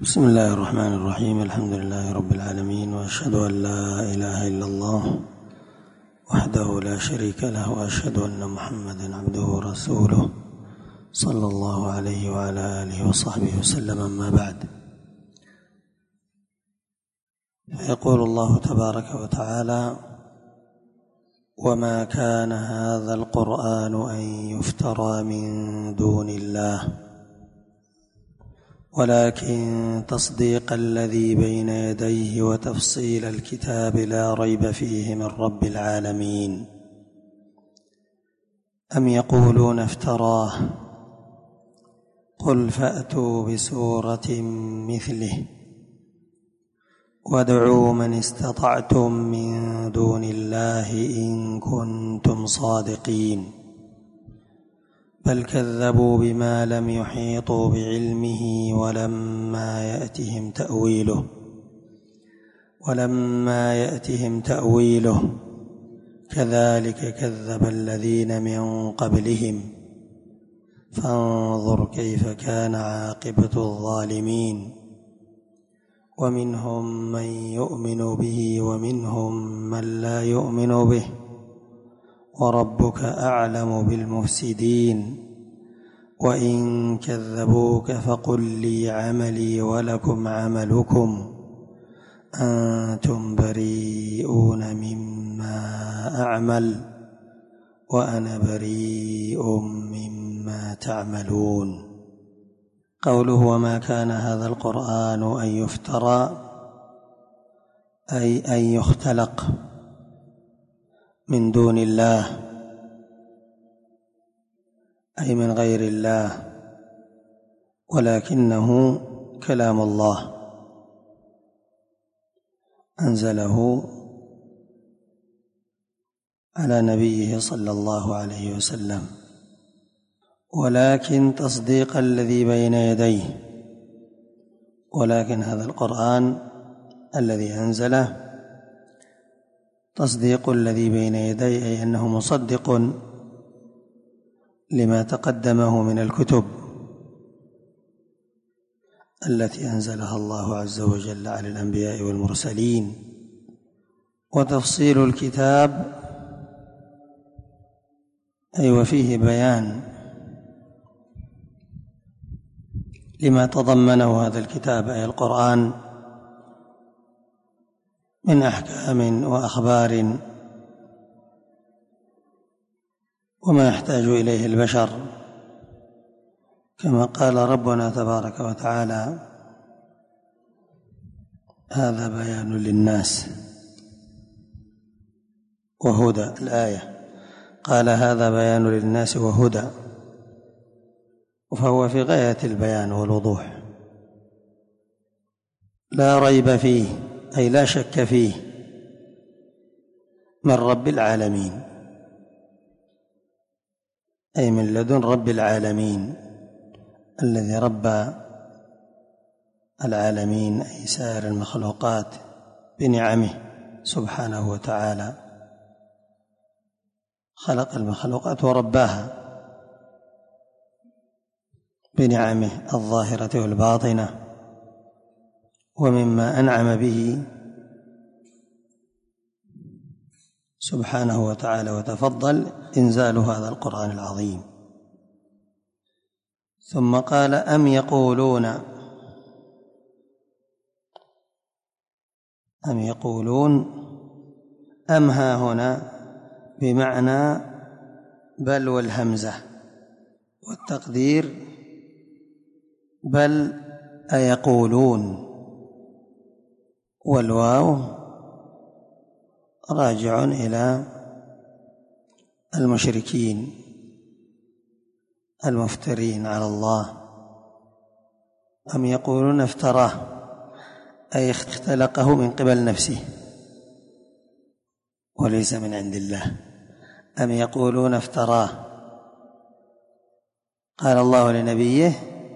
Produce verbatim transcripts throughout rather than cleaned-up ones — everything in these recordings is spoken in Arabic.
بسم الله الرحمن الرحيم. الحمد لله رب العالمين، وأشهد أن لا إله إلا الله وحده لا شريك له، وأشهد أن محمدا عبده ورسوله صلى الله عليه وعلى آله وصحبه وسلم. أما بعد، فيقول الله تبارك وتعالى: وما كان هذا القرآن أن يفترى من دون الله ولكن تصديق الذي بين يديه وتفصيل الكتاب لا ريب فيه من رب العالمين. أم يقولون افتراه قل فأتوا بسورة مثله وادعوا من استطعتم من دون الله إن كنتم صادقين بل كذبوا بما لم يحيطوا بعلمه ولما يأتهم تأويله ولما يأتهم تأويله كذلك كذب الذين من قبلهم فانظر كيف كان عاقبة الظالمين. ومنهم من يؤمن به ومنهم من لا يؤمن به وربك أعلم بالمفسدين. وإن كذبوك فقل لي عملي ولكم عملكم أنتم بريئون مما أعمل وأنا بريء مما تعملون. قوله وما كان هذا القرآن أن يفترى أي أن يختلق من دون الله، أي من غير الله، ولكنه كلام الله أنزله على نبيه صلى الله عليه وسلم، ولكن تصديق الذي بين يديه. ولكن هذا القرآن الذي أنزله تصديق الذي بين يديه، أي أنه مصدق لما تقدمه من الكتب التي أنزلها الله عز وجل على الأنبياء والمرسلين. وتفصيل الكتاب أي وفيه بيان لما تضمنه هذا الكتاب أي القرآن من أحكام وأخبار وما يحتاج إليه البشر، كما قال ربنا تبارك وتعالى: هذا بيان للناس وهدى. الآية قال هذا بيان للناس وهدى، فهو في غاية البيان والوضوح لا ريب فيه، أي لا شك فيه، من رب العالمين، أي من لدن رب العالمين الذي ربى العالمين أي سائر المخلوقات بنعمه سبحانه وتعالى. خلق المخلوقات ورباها بنعمه الظاهرة والباطنة. ومما أنعم به سبحانه وتعالى وتفضل إنزال هذا القرآن العظيم. ثم قال: أم يقولون أم يقولون أم ها هنا بمعنى بل والهمزة، والتقدير بل أيقولون، والواو راجع إلى المشركين المفترين على الله. أم يقولون افتراه أي اختلقه من قبل نفسه وليس من عند الله. أم يقولون افتراه، قال الله لنبيه: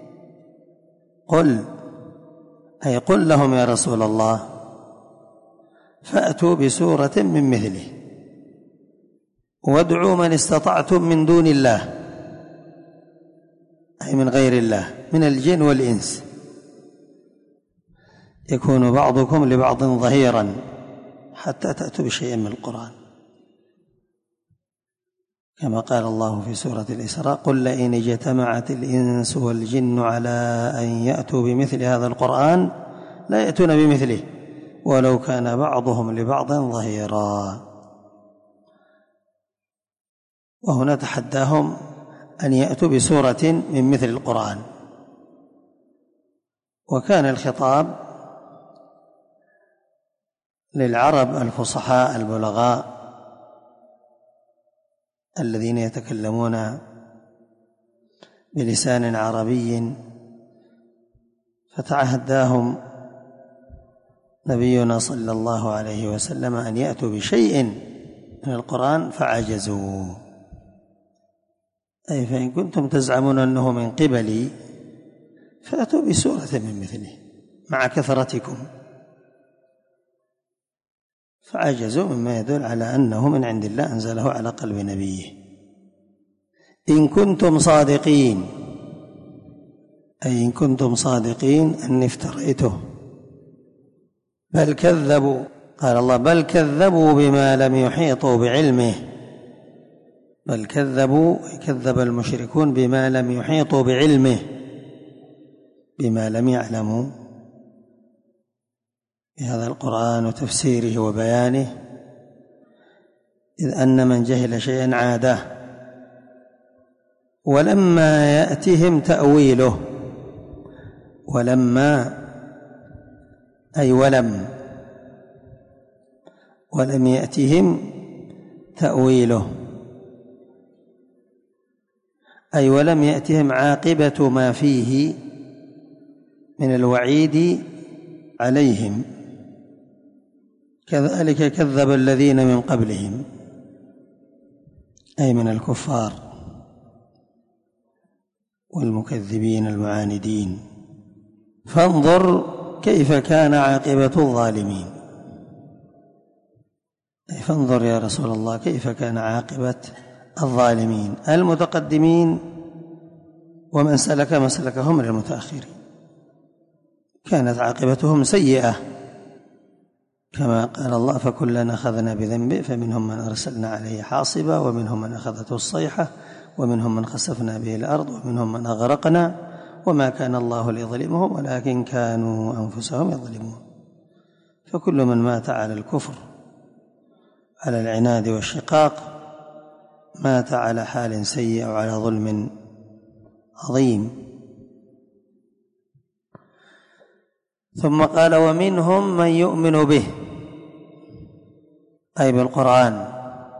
قل، أي قل لهم يا رسول الله: فأتوا بسورة من مثله وادعوا من استطعتم من دون الله، أي من غير الله، من الجن والإنس، يكون بعضكم لبعض ظهيرا حتى تأتوا بشيء من القرآن، كما قال الله في سورة الإسراء: قل لئن اجتمعت الإنس والجن على أن يأتوا بمثل هذا القرآن لا يأتون بمثله ولو كان بعضهم لبعض ظهيرا. وهنا تحداهم أن يأتوا بسورة من مثل القرآن. وكان الخطاب للعرب الفصحاء البلغاء الذين يتكلمون بلسان عربي، فتعهداهم نبينا صلى الله عليه وسلم أن يأتوا بشيء من القرآن فعجزوا، أي فإن كنتم تزعمون أنه من قبلي فأتوا بسورة من مثله مع كثرتكم، فعجزوا، مما يدل على أنه من عند الله أنزله على قلب نبيه. إن كنتم صادقين، أي إن كنتم صادقين أني افتريته، بل كذبوا، قال الله: بل كذبوا بما لم يحيطوا بعلمه، بل كذبوا كذب المشركون بما لم يحيطوا بعلمه، بما لم يعلموا بهذا القرآن وتفسيره وبيانه، إذ أن من جهل شيئا عاده، ولما يأتهم تأويله، ولما أي ولم ولم يأتهم تأويله، أي ولم يأتهم عاقبة ما فيه من الوعيد عليهم، كذلك كذب الذين من قبلهم، أي من الكفار والمكذبين المعاندين. فانظر كيف كان عاقبة الظالمين، أي فانظر يا رسول الله كيف كان عاقبة الظالمين المتقدمين ومن سلك مسلكهم من المتأخرين، كانت عاقبتهم سيئة، كما قال الله: فكلنا أخذنا بذنبه فمنهم من أرسلنا عليه حاصبا ومنهم من أخذته الصيحة ومنهم من خسفنا به الأرض ومنهم من أغرقنا وما كان الله ليظلمهم ولكن كانوا أنفسهم يظلمون. فكل من مات على الكفر على العناد والشقاق مات على حال سيء وعلى ظلم عظيم. ثم قال: ومنهم من يؤمن به، أي بالقرآن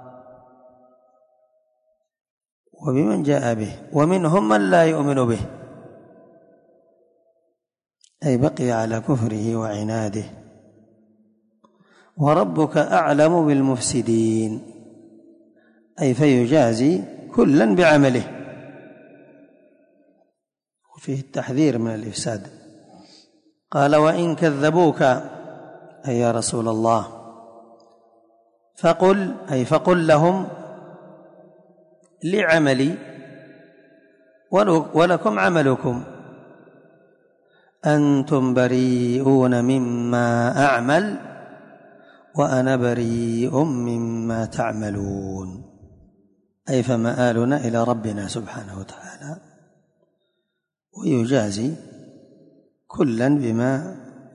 وبمن جاء به، ومنهم من لا يؤمن به، أي بقي على كفره وعناده. وربك أعلم بالمفسدين، أي فيجازي كلا بعمله، وفيه التحذير من الإفساد. قال: وإن كذبوك، أي يا رسول الله، فقل، أي فقل لهم لعملي ولكم عملكم، أنتم بريئون مما أعمل وأنا بريء مما تعملون، أي فمآلنا إلى ربنا سبحانه وتعالى، ويجازي كلا بما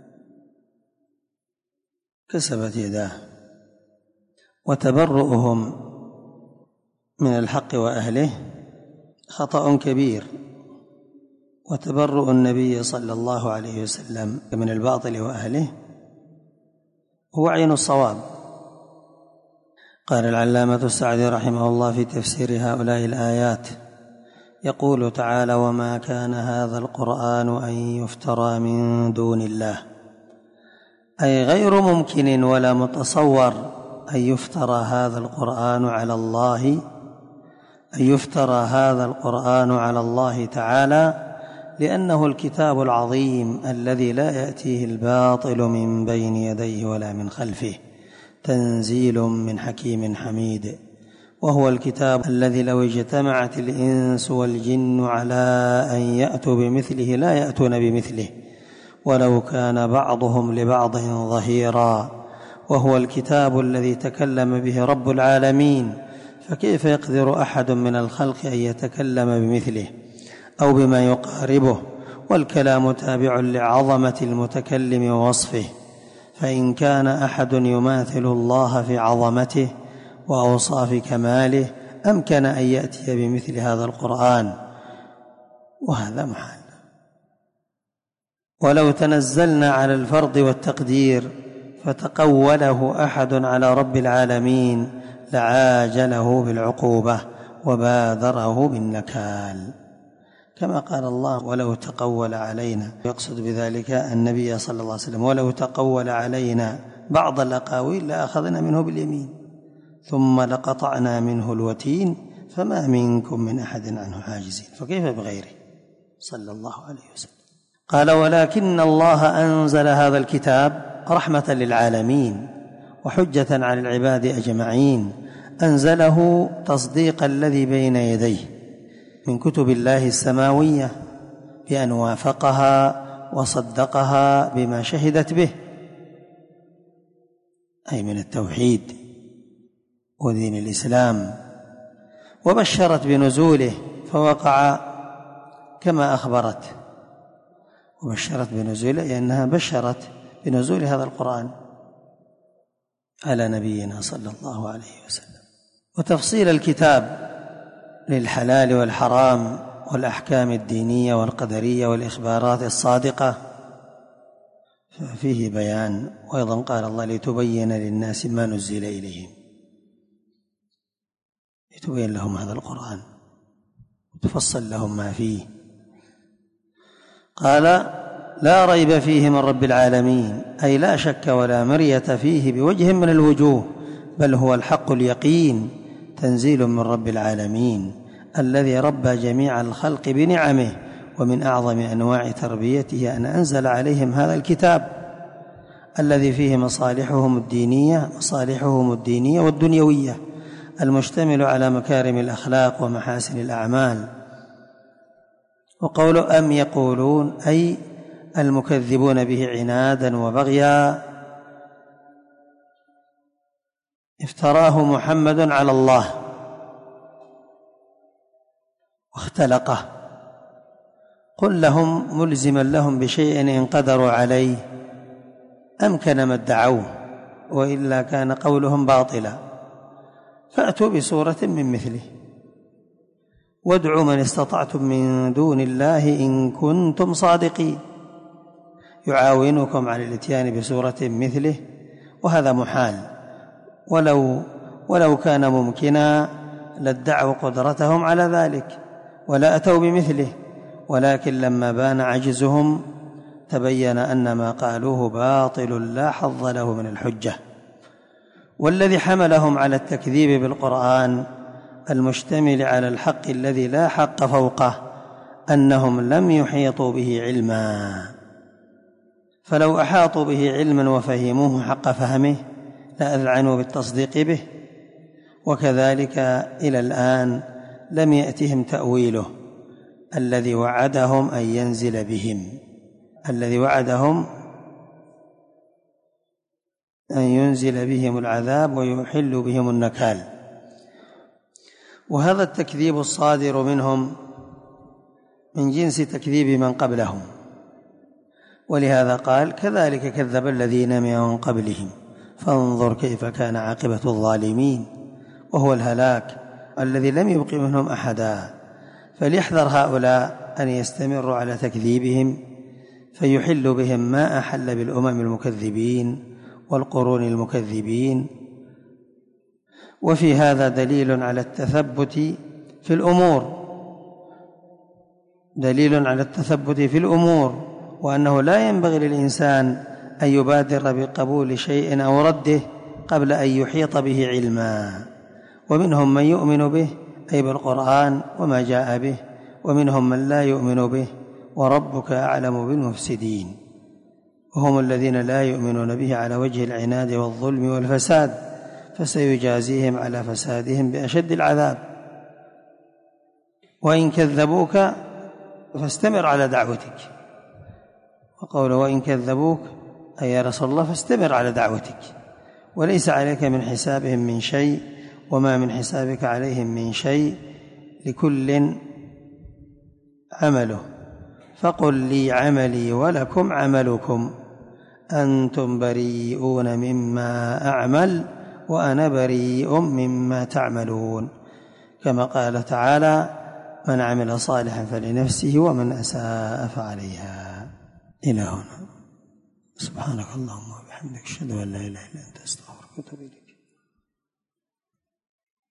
كسبت يداه. وتبرؤهم من الحق وأهله خطأ كبير، وتبرؤ النبي صلى الله عليه وسلم من الباطل وأهله هو عين الصواب. قال العلامة السعدي رحمه الله في تفسير هؤلاء الآيات، يقول تعالى: وما كان هذا القرآن أن يفترى من دون الله، أي غير ممكن ولا متصور أن يفترى هذا القرآن على الله أن يفترى هذا القرآن على الله تعالى، لأنه الكتاب العظيم الذي لا يأتيه الباطل من بين يديه ولا من خلفه، تنزيل من حكيم حميد. وهو الكتاب الذي لو اجتمعت الإنس والجن على أن يأتوا بمثله لا يأتون بمثله ولو كان بعضهم لبعض ظهيرا، وهو الكتاب الذي تكلم به رب العالمين، فكيف يقدر أحد من الخلق أن يتكلم بمثله أو بما يقاربه؟ والكلام تابع لعظمة المتكلم ووصفه، فإن كان أحد يماثل الله في عظمته وأوصاف كماله أمكن أن يأتي بمثل هذا القرآن، وهذا محال. ولو تنزلنا على الفرض والتقدير فتقوله أحد على رب العالمين لعاجله بالعقوبة وبادره بالنكال، كما قال الله: ولو تقول علينا، يقصد بذلك النبي صلى الله عليه وسلم: ولو تقول علينا بعض الأقاويل لأخذنا منه باليمين ثم لقطعنا منه الوتين فما منكم من أحد عنه حاجزين. فكيف بغيره صلى الله عليه وسلم؟ قال: ولكن الله أنزل هذا الكتاب رحمة للعالمين وحجة على العباد أجمعين، أنزله تصديق الذي بين يديه من كتب الله السماوية بأن وافقها وصدقها بما شهدت به، أي من التوحيد ودين الإسلام، وبشرت بنزوله فوقع كما أخبرت، وبشرت بنزوله لأنها بشرت بنزول هذا القرآن على نبينا صلى الله عليه وسلم. وتفصيل الكتاب للحلال والحرام والأحكام الدينية والقدرية والإخبارات الصادقة ففيه بيان. وأيضا قال الله: لتبين للناس ما نزل إليهم، لتبين لهم هذا القرآن وتفصل لهم ما فيه. قال: لا ريب فيه من رب العالمين، أي لا شك ولا مرية فيه بوجه من الوجوه، بل هو الحق اليقين، تنزيل من رب العالمين الذي ربى جميع الخلق بنعمه، ومن أعظم أنواع تربيته أن أنزل عليهم هذا الكتاب الذي فيه مصالحهم الدينية مصالحهم الدينية والدنيوية، المشتمل على مكارم الأخلاق ومحاسن الأعمال. وقول أم يقولون أي المكذبون به عنادا وبغيا افتراه محمد على الله واختلقه، قل لهم ملزما لهم بشيء إن قدروا عليه أمكن ما ادعوه، وإلا كان قولهم باطلا، فأتوا بسورة من مثله وادعوا من استطعتم من دون الله إن كنتم صادقين، يعاونكم على الاتيان بسورة مثله، وهذا محال، ولو ولو كان ممكنا لادعوا قدرتهم على ذلك ولا أتوا بمثله، ولكن لما بان عجزهم تبين أن ما قالوه باطل لا حظ له من الحجة. والذي حملهم على التكذيب بالقرآن المشتمل على الحق الذي لا حق فوقه أنهم لم يحيطوا به علما، فلو أحاطوا به علما وفهموه حق فهمه لأذعنوا بالتصديق به، وكذلك إلى الآن لم يأتهم تأويله الذي وعدهم أن ينزل بهم الذي وعدهم أن ينزل بهم العذاب ويحل بهم النكال. وهذا التكذيب الصادر منهم من جنس تكذيب من قبلهم، ولهذا قال: كذلك كذب الذين من قبلهم فانظر كيف كان عاقبة الظالمين، وهو الهلاك الذي لم يبق منهم أحدا. فليحذر هؤلاء أن يستمروا على تكذيبهم فيحل بهم ما أحل بالأمم المكذبين والقرون المكذبين. وفي هذا دليل على التثبت في الأمور دليل على التثبت في الأمور وأنه لا ينبغي للإنسان أن يبادر بقبول شيء أو رده قبل أن يحيط به علما. ومنهم من يؤمن به أي بالقرآن وما جاء به، ومنهم من لا يؤمن به، وربك أعلم بالمفسدين، وهم الذين لا يؤمنون به على وجه العناد والظلم والفساد، فسيجازيهم على فسادهم بأشد العذاب. وإن كذبوك فاستمر على دعوتك وقوله وإن كذبوك أي يا رسول الله فاستمر على دعوتك، وليس عليك من حسابهم من شيء وما من حسابك عليهم من شيء، لكل عمله، فقل لي عملي ولكم عملكم، أنتم بريئون مما أعمل وأنا بريء مما تعملون، كما قال تعالى من عمل صالحا فلنفسه ومن أساء فعليها. إلى هنا. سبحانك اللهم وبحمدك أشهد أن لا إله إلا أنت أستغفرك وأتوب إليك.